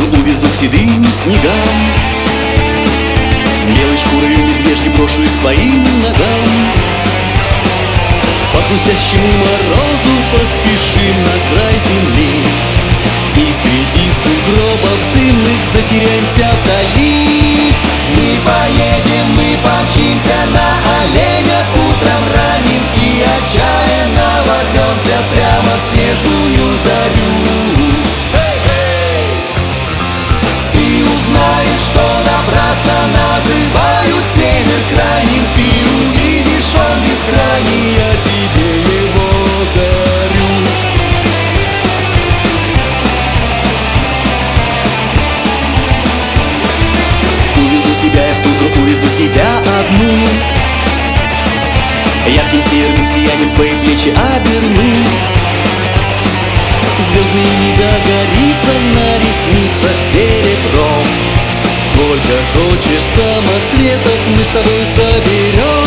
утром увезу к седым снегам. Белой шкурой медвежьи брошу их твоим ногам. По хрустящему морозу поспешим на край земли, и среди сугробов дымных затеряемся вдали. Мы поедем, мы помчимся на оленях утром ранним, и отчаянно ворвемся прямо в снежную зарю. Ты узнаешь, что напрасно называют север крайним. Ты увидишь, он бескрайний, я тебе его дарю. Увезу тебя я в утро, увезу тебя одну. Ярким северным сиянием твои плечи оберну. Звездный не загорится на ресницах серебром. Сколько хочешь самоцветов мы с тобой соберем.